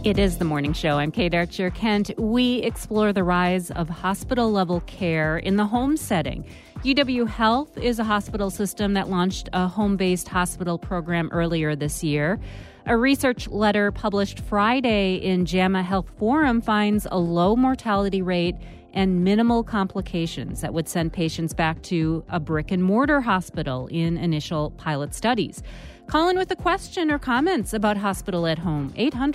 It is the morning show. I'm Kate Archer-Kent. We explore the rise of hospital-level care in the home setting. UW Health is a hospital system that launched a home-based hospital program earlier this year. A research letter published Friday in JAMA Health Forum finds a low mortality rate and minimal complications that would send patients back to a brick-and-mortar hospital in initial pilot studies. Call in with a question or comments about hospital at home.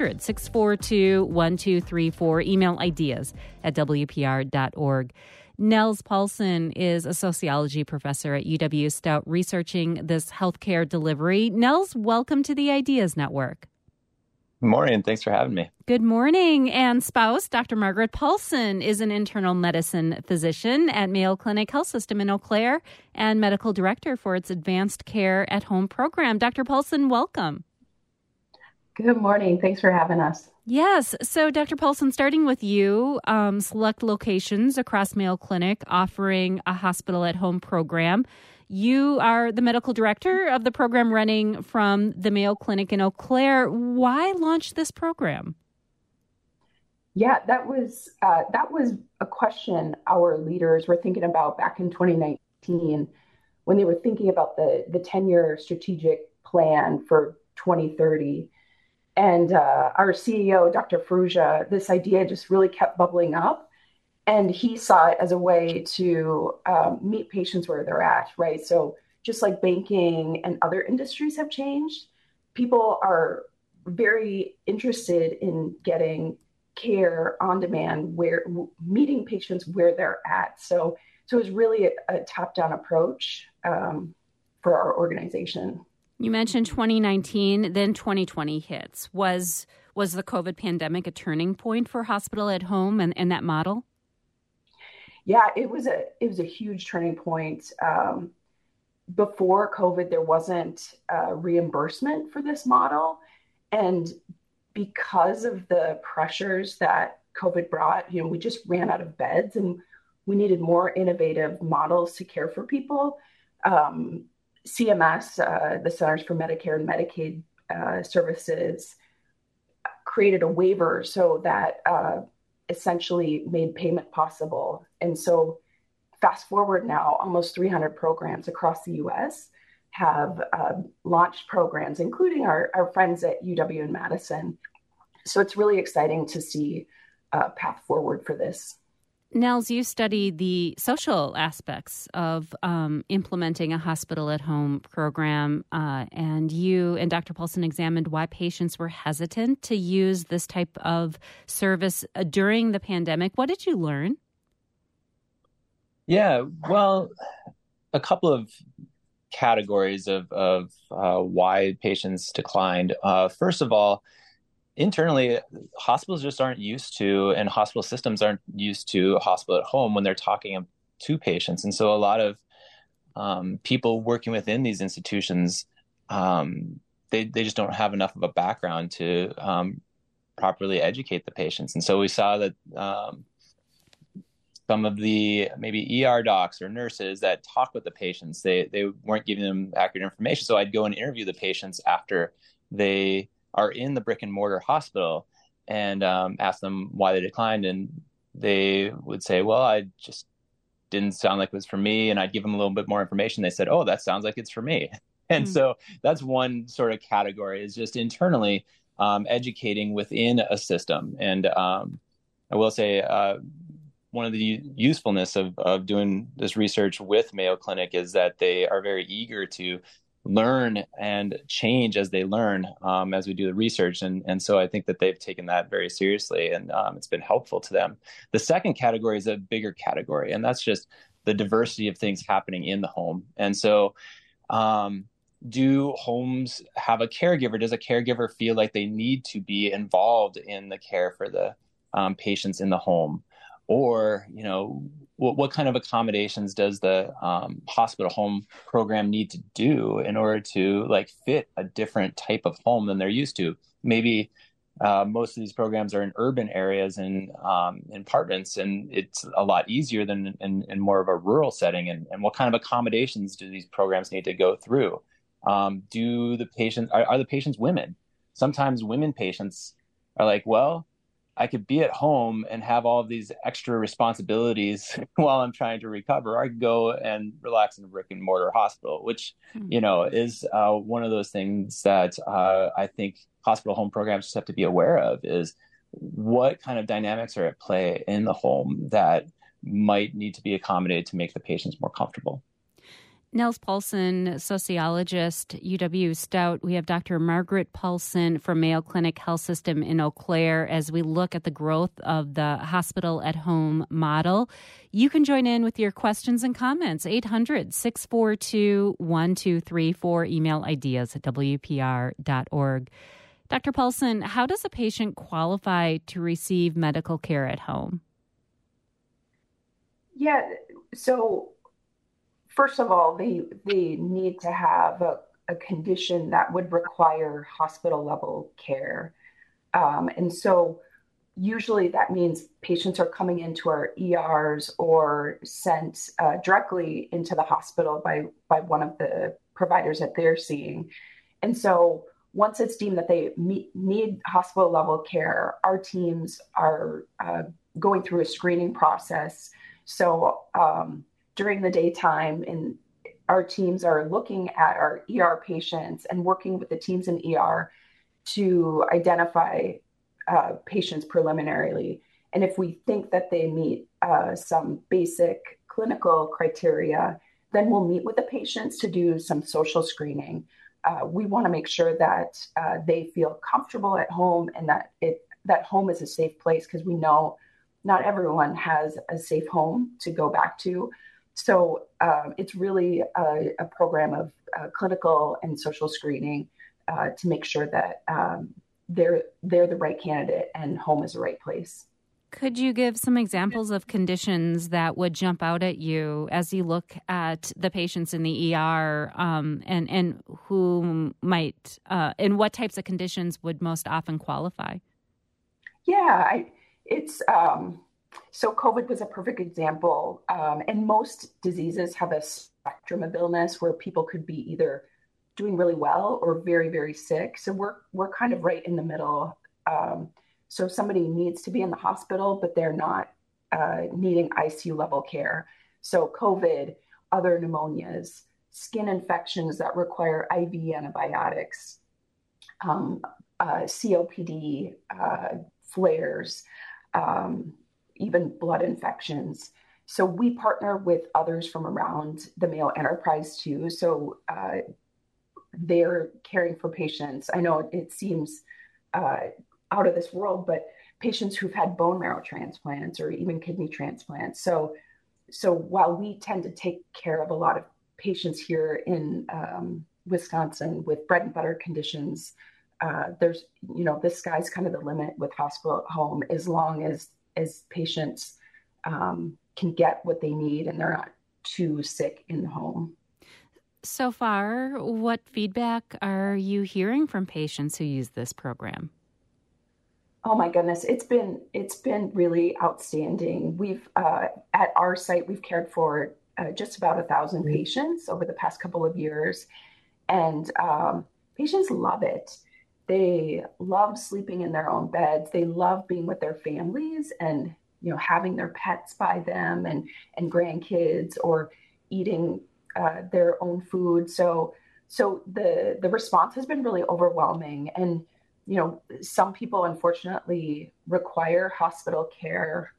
800-642-1234. Email ideas at WPR.org. Nels Paulson is a sociology professor at UW Stout researching this healthcare delivery. Nels, welcome to the Ideas Network. Good morning. Thanks for having me. Good morning. And spouse, Dr. Margaret Paulson, is an internal medicine physician at Mayo Clinic Health System in Eau Claire and medical director for its Advanced Care at Home program. Dr. Paulson, welcome. Good morning. Thanks for having us. Yes. So, Dr. Paulson, starting with you, select locations across Mayo Clinic offering a hospital at home program. You are the medical director of the program running from the Mayo Clinic in Eau Claire. Why launch this program? Yeah, that was a question our leaders were thinking about back in 2019 when they were thinking about the 10-year strategic plan for 2030. And our CEO, Dr. Farrugia, this idea just really kept bubbling up. And he saw it as a way to meet patients where they're at, right? So just like banking and other industries have changed, people are very interested in getting care on demand, meeting patients where they're at. So it was really a top-down approach for our organization. You mentioned 2019, then 2020 hits. Was the COVID pandemic a turning point for hospital at home and that model? Yeah, it was a huge turning point. Before COVID, there wasn't reimbursement for this model. And because of the pressures that COVID brought, we just ran out of beds and we needed more innovative models to care for people. CMS, the Centers for Medicare and Medicaid Services, created a waiver so that essentially made payment possible. And so fast forward now, almost 300 programs across the U.S. have launched programs, including our friends at UW and Madison. So it's really exciting to see a path forward for this. Nels, you studied the social aspects of implementing a hospital at home program, and you and Dr. Paulson examined why patients were hesitant to use this type of service during the pandemic. What did you learn? Yeah, well, a couple of categories of why patients declined. First of all, internally, hospitals just aren't used to, and hospital systems aren't used to a hospital at home when they're talking to patients. And so a lot of people working within these institutions, they just don't have enough of a background to properly educate the patients. And so we saw that some of the maybe ER docs or nurses that talk with the patients, they weren't giving them accurate information. So I'd go and interview the patients after they are in the brick and mortar hospital and ask them why they declined. And they would say, well, I just didn't sound like it was for me. And I'd give them a little bit more information. They said, oh, that sounds like it's for me. And so that's one sort of category, is just internally educating within a system. And I will say one of the usefulness of doing this research with Mayo Clinic is that they are very eager to learn and change as they learn as we do the research. And so I think that they've taken that very seriously, and it's been helpful to them. The second category is a bigger category, and that's just the diversity of things happening in the home. And so do homes have a caregiver? Does a caregiver feel like they need to be involved in the care for the patients in the home? Or, what kind of accommodations does the hospital home program need to do in order to fit a different type of home than they're used to? Maybe most of these programs are in urban areas and in apartments, and it's a lot easier than in more of a rural setting. And what kind of accommodations do these programs need to go through? Are the patients women? Sometimes women patients are like, well, I could be at home and have all of these extra responsibilities while I'm trying to recover. Or I could go and relax in a brick and mortar hospital, which, is one of those things that I think hospital home programs just have to be aware of, is what kind of dynamics are at play in the home that might need to be accommodated to make the patients more comfortable. Nels Paulson, sociologist, UW Stout. We have Dr. Margaret Paulson from Mayo Clinic Health System in Eau Claire as we look at the growth of the hospital at home model. You can join in with your questions and comments. 800-642-1234. Email ideas@wpr.org. Dr. Paulson, how does a patient qualify to receive medical care at home? Yeah, so first of all, they need to have a condition that would require hospital level care. And so usually that means patients are coming into our ERs or sent directly into the hospital by one of the providers that they're seeing. And so once it's deemed that they need hospital level care, our teams are going through a screening process. So during the daytime, and our teams are looking at our ER patients and working with the teams in ER to identify patients preliminarily. And if we think that they meet some basic clinical criteria, then we'll meet with the patients to do some social screening. We want to make sure that they feel comfortable at home and that home is a safe place, because we know not everyone has a safe home to go back to. So it's really a program of clinical and social screening to make sure that they're the right candidate and home is the right place. Could you give some examples of conditions that would jump out at you as you look at the patients in the ER, and who might, and what types of conditions would most often qualify? Yeah, so COVID was a perfect example. And most diseases have a spectrum of illness where people could be either doing really well or very, very sick. So we're kind of right in the middle. So somebody needs to be in the hospital, but they're not needing ICU level care. So COVID, other pneumonias, skin infections that require IV antibiotics, COPD, flares, even blood infections. So we partner with others from around the Mayo Enterprise too. So they're caring for patients. I know it seems out of this world, but patients who've had bone marrow transplants or even kidney transplants. So while we tend to take care of a lot of patients here in Wisconsin with bread and butter conditions, there's, the sky's kind of the limit with hospital at home, as long as patients can get what they need and they're not too sick in the home. So far, what feedback are you hearing from patients who use this program? Oh my goodness, it's been really outstanding. We've at our site, we've cared for just about 1,000 patients over the past couple of years, and patients love it. They love sleeping in their own beds. They love being with their families and having their pets by them and grandkids, or eating their own food. So the response has been really overwhelming. And some people unfortunately require hospital care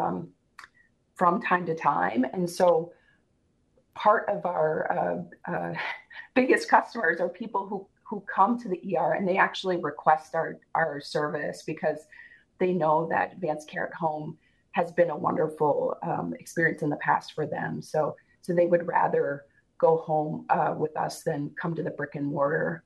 from time to time. And so part of our biggest customers are people who come to the ER and they actually request our service because they know that advanced care at home has been a wonderful experience in the past for them. So they would rather go home with us than come to the brick and mortar.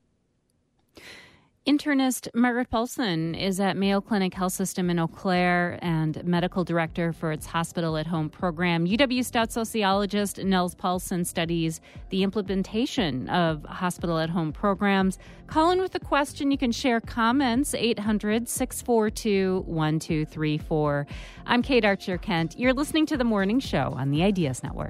Internist Margaret Paulson is at Mayo Clinic Health System in Eau Claire and medical director for its Hospital at Home program. UW Stout sociologist Nels Paulson studies the implementation of hospital at home programs. Call in with a question. You can share comments, 800-642-1234. I'm Kate Archer-Kent. You're listening to The Morning Show on the Ideas Network.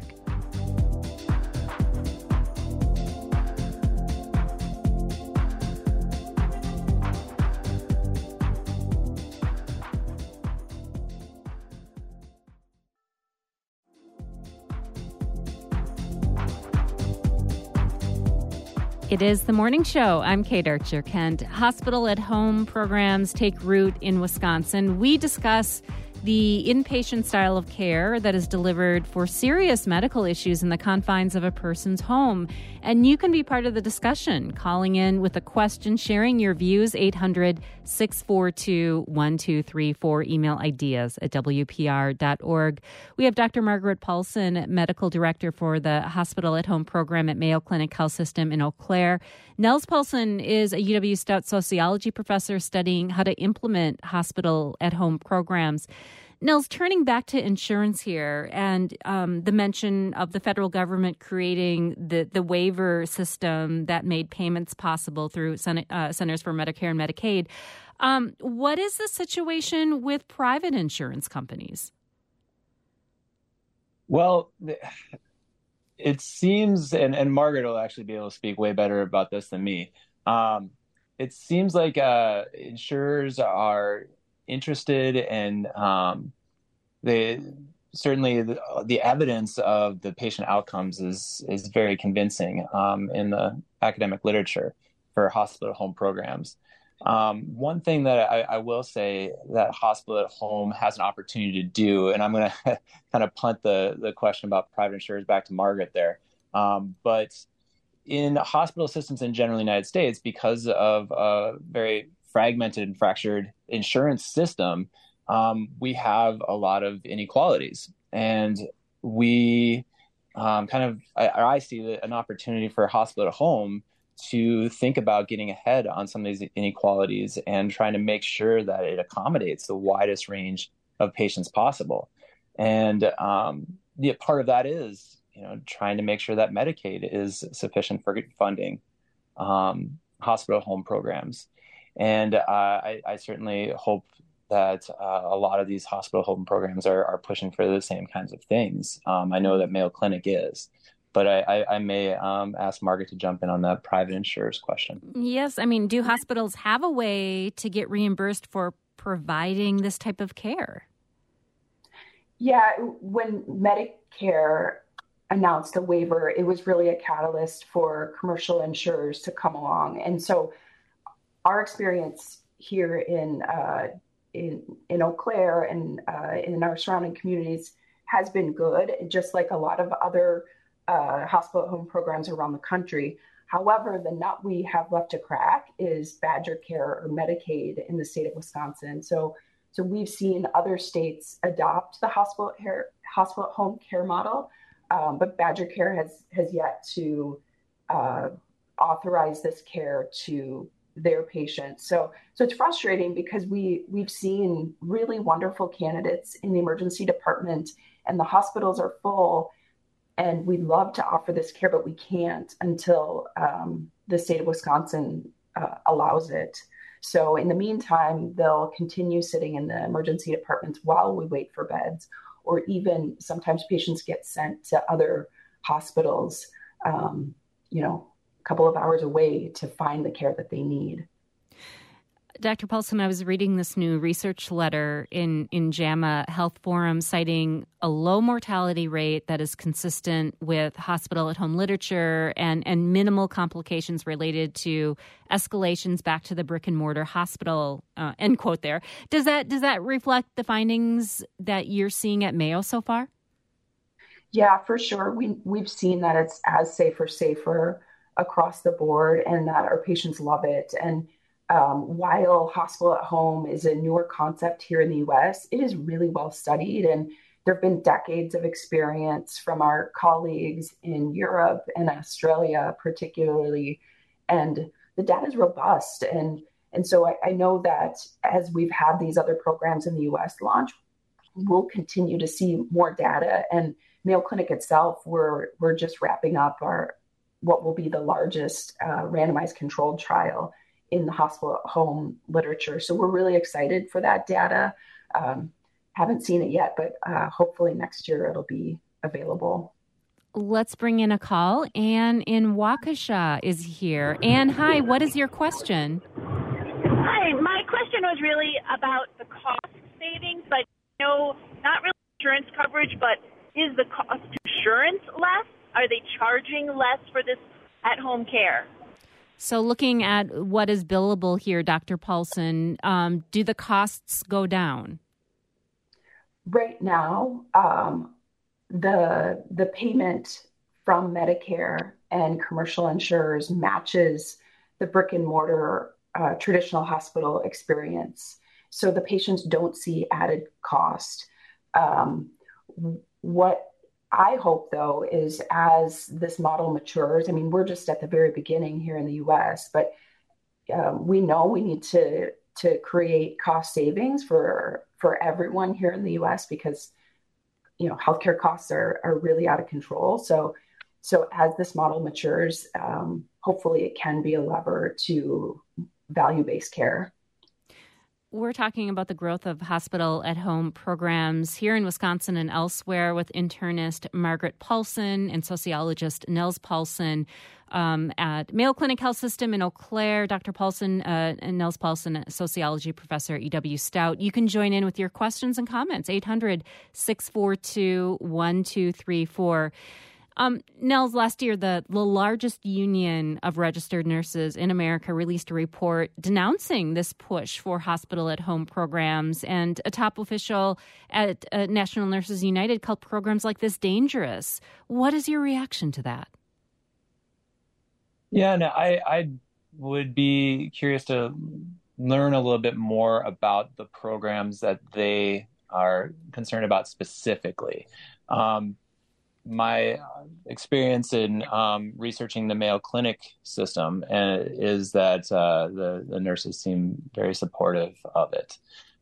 It is the morning show. I'm Kate Archer-Kent. Hospital at home programs take root in Wisconsin. We discuss the inpatient style of care that is delivered for serious medical issues in the confines of a person's home. And you can be part of the discussion, calling in with a question, sharing your views, 800-642-1234, email ideas at WPR.org. We have Dr. Margaret Paulson, Medical Director for the Hospital at Home program at Mayo Clinic Health System in Eau Claire. Nels Paulson is a UW Stout sociology professor studying how to implement hospital at home programs. Nels, turning back to insurance here and the mention of the federal government creating the waiver system that made payments possible through Centers for Medicare and Medicaid, what is the situation with private insurance companies? Well, it seems, and Margaret will actually be able to speak way better about this than me. It seems like insurers are interested and the evidence of the patient outcomes is very convincing in the academic literature for hospital at home programs. One thing that I will say that hospital at home has an opportunity to do, and I'm going to kind of punt the question about private insurers back to Margaret there, but in hospital systems in general in the United States, because of a very fragmented and fractured insurance system, we have a lot of inequalities. And we I see an opportunity for hospital at home to think about getting ahead on some of these inequalities and trying to make sure that it accommodates the widest range of patients possible. And part of that is, trying to make sure that Medicaid is sufficient for funding hospital home programs. And I certainly hope that a lot of these hospital home programs are pushing for the same kinds of things. I know that Mayo Clinic is, but I may ask Margaret to jump in on that private insurers question. Yes. I mean, do hospitals have a way to get reimbursed for providing this type of care? Yeah, when Medicare announced a waiver, it was really a catalyst for commercial insurers to come along. And so our experience here in Eau Claire and in our surrounding communities has been good, just like a lot of other hospital at home programs around the country. However, the nut we have left to crack is Badger Care or Medicaid in the state of Wisconsin. So we've seen other states adopt the hospital at home care model, but Badger Care has yet to authorize this care to their patients. So it's frustrating because we've seen really wonderful candidates in the emergency department and the hospitals are full, and we'd love to offer this care, but we can't until the state of Wisconsin allows it. So in the meantime, they'll continue sitting in the emergency departments while we wait for beds, or even sometimes patients get sent to other hospitals, couple of hours away to find the care that they need. Dr. Paulson, I was reading this new research letter in JAMA Health Forum citing a low mortality rate that is consistent with hospital at home literature and minimal complications related to escalations back to the brick and mortar hospital, end quote there. Does that reflect the findings that you're seeing at Mayo so far? Yeah, for sure. We've seen that it's as safer across the board and that our patients love it. And while hospital at home is a newer concept here in the U.S., it is really well studied. And there have been decades of experience from our colleagues in Europe and Australia, particularly. And the data is robust. And so I know that as we've had these other programs in the U.S. launch, we'll continue to see more data. And Mayo Clinic itself, we're just wrapping up what will be the largest randomized controlled trial in the hospital at home literature. So we're really excited for that data. Haven't seen it yet, but hopefully next year it'll be available. Let's bring in a call. Anne in Waukesha is here. Anne, hi, what is your question? Hi, my question was really about the cost savings, but not really insurance coverage, but is the cost to insurance less? Are they charging less for this at-home care? So looking at what is billable here, Dr. Paulson, do the costs go down? Right now, the payment from Medicare and commercial insurers matches the brick and mortar traditional hospital experience. So the patients don't see added cost. What I hope, though, is as this model matures, I mean, we're just at the very beginning here in the US, but we know we need to create cost savings for everyone here in the US because, healthcare costs are really out of control. So as this model matures, hopefully it can be a lever to value-based care. We're talking about the growth of hospital-at-home programs here in Wisconsin and elsewhere with internist Margaret Paulson and sociologist Nels Paulson at Mayo Clinic Health System in Eau Claire. Dr. Paulson and Nels Paulson, sociology professor at UW Stout. You can join in with your questions and comments, 800-642-1234. Nels, last year, the largest union of registered nurses in America released a report denouncing this push for hospital-at-home programs, and a top official at National Nurses United called programs like this dangerous. What is your reaction to that? Yeah, no, I would be curious to learn a little bit more about the programs that they are concerned about specifically. My experience in researching the Mayo Clinic system is that the nurses seem very supportive of it.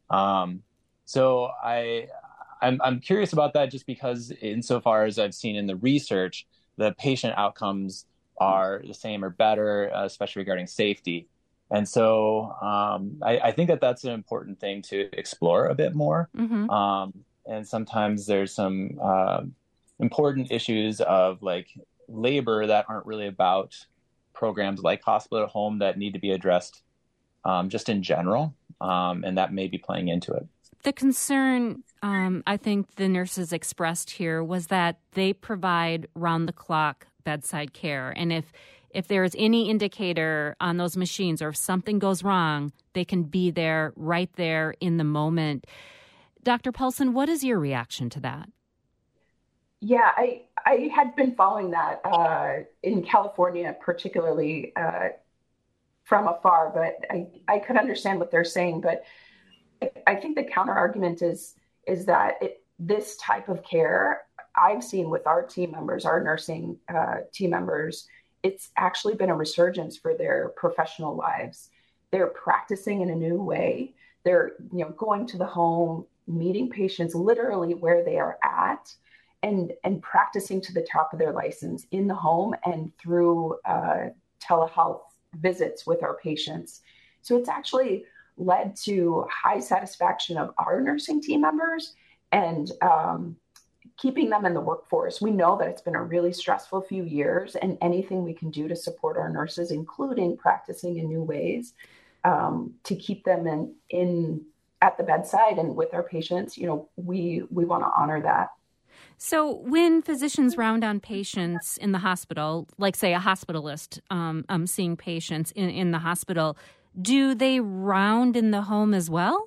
So I'm curious about that just because insofar as I've seen in the research, the patient outcomes are the same or better, especially regarding safety. And so I think that that's an important thing to explore a bit more. Mm-hmm. And sometimes there's some important issues of like labor that aren't really about programs like hospital at home that need to be addressed just in general. And that may be playing into it. The concern I think the nurses expressed here was that they provide round-the-clock bedside care. And if there is any indicator on those machines or if something goes wrong, they can be there right there in the moment. Dr. Paulson, what is your reaction to that? Yeah, I had been following that in California, particularly from afar, but I could understand what they're saying. But I think the counter argument is that this type of care I've seen with our team members, our nursing team members, it's actually been a resurgence for their professional lives. They're practicing in a new way. They're going to the home, meeting patients literally where they are at, and practicing to the top of their license in the home and through telehealth visits with our patients. So it's actually led to high satisfaction of our nursing team members and keeping them in the workforce. We know that it's been a really stressful few years, and anything we can do to support our nurses, including practicing in new ways, to keep them in at the bedside and with our patients, we want to honor that. So when physicians round on patients in the hospital, like say a hospitalist seeing patients in the hospital, do they round in the home as well?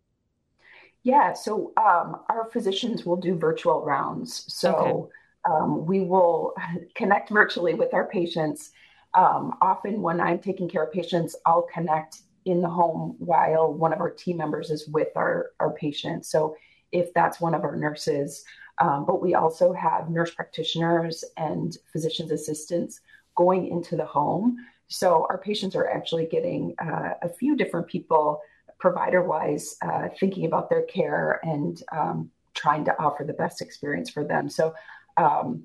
Yeah, so our physicians will do virtual rounds. So we will connect virtually with our patients. Often when I'm taking care of patients, I'll connect in the home while one of our team members is with our patient. So if that's one of our nurses, but we also have nurse practitioners and physician's assistants going into the home. So our patients are actually getting a few different people provider-wise thinking about their care and trying to offer the best experience for them. So and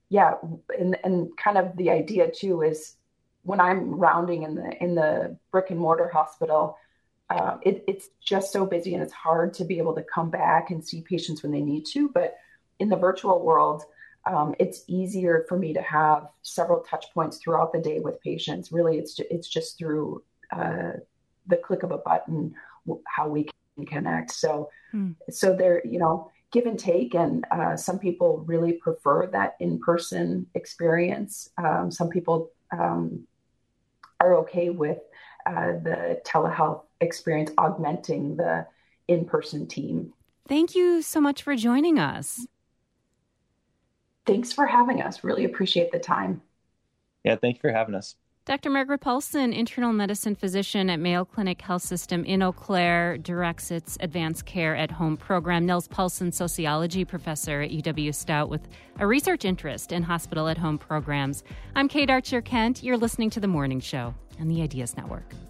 kind of the idea too is when I'm rounding in the brick and mortar hospital, it's just so busy and it's hard to be able to come back and see patients when they need to. But in the virtual world, it's easier for me to have several touch points throughout the day with patients. Really, it's just through the click of a button how we can connect. So they're, give and take. And some people really prefer that in-person experience. Some people are okay with the telehealth experience augmenting the in-person team. Thank you so much for joining us. Thanks for having us. Really appreciate the time. Yeah, thank you for having us. Dr. Margaret Paulson, internal medicine physician at Mayo Clinic Health System in Eau Claire, directs its Advanced Care at Home program. Nels Paulson, sociology professor at UW-Stout with a research interest in hospital at home programs. I'm Kate Archer-Kent. You're listening to The Morning Show on the Ideas Network.